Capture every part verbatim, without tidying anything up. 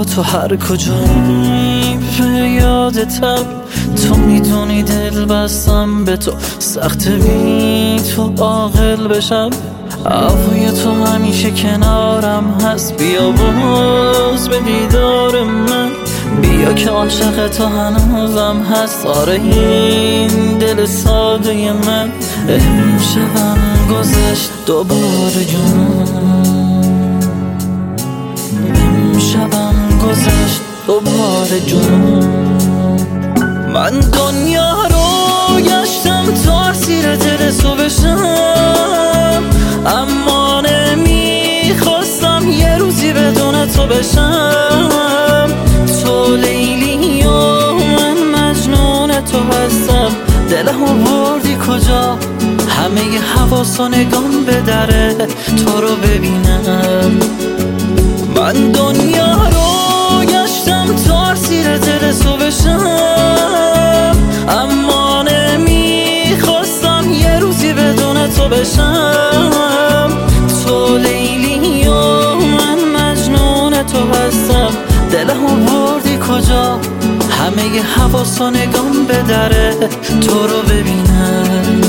با تو هر کجایی به یادتم. تو میدونی دل بستم به تو، سخت بی تو عاقل بشم. هوای تو همیشه کنارم هست، بیا باز به دیدار من. بیا که عاشق تو هنوزم هست، آره این دل ساده من. امشبم گذشت دوباره جون، امشبم گذشت دوباره جون. من دنیا رو گشتم تا سیر دل تو بشم، اما نمیخواستم یه روزی بدون تو بشم. تو لیلی و من مجنون تو هستم، دلمو بردی کجا؟ همه ی حواس و نگام به دره تو رو ببینم. من دنیا رو گشتم تا سیر دل تو بشم، اما نمیخواستم یه روزی بدون تو بشم. تو لیلی و من مجنون تو هستم، دلمو بردی کجا؟ همه ی حواس و نگام به دره تو رو ببینم.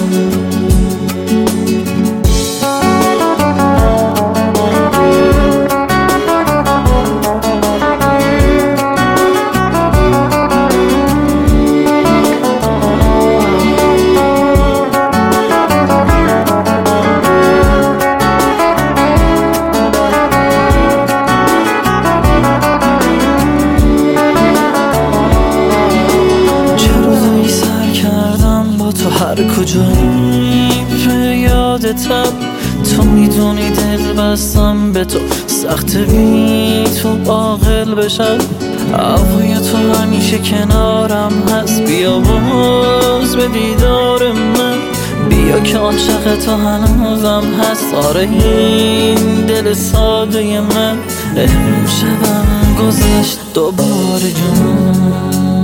هر کجایی به یادتم. تو میدونی دل بستم به تو، سخت بی تو عاقل بشم. هوای تو همیشه کنارم هست، بیا باز به دیدار من. بیا که عاشق تو هنوزم هست، آره این دل ساده من. امشبم گذشت دوباره جون،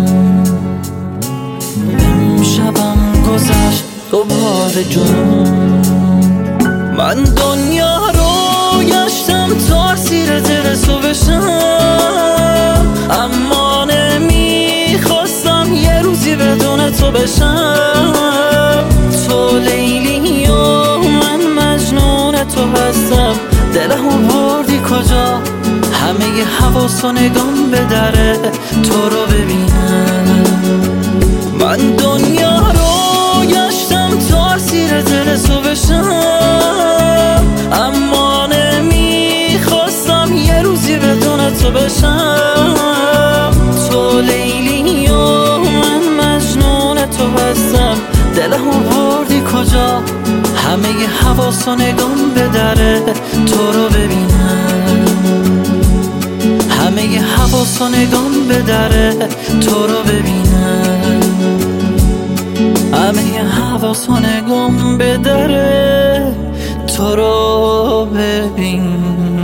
امشبم گذشت دوباره جون. من دنیا رو گشتم تا سیر دل تو بشم، اما نمیخواستم یه روزی بدون تو بشم. تو لیلی و من مجنون تو هستم، دلمو بردی کجا؟ همه ی حواس و نگام به دره تو رو ببینم. من دنیا رو گشتم تا سیر دل تو بشم، اما نمیخواستم یه روزی بدون تو بشم. تو لیلی و من مجنون تو هستم، دلمو بردی کجا؟ همه ی حواس و نگام به دره تو رو ببینم. همه ی حواس و نگام به دره تو رو ببینم. همه ی حواس و نگام به دره تو رو ببینم.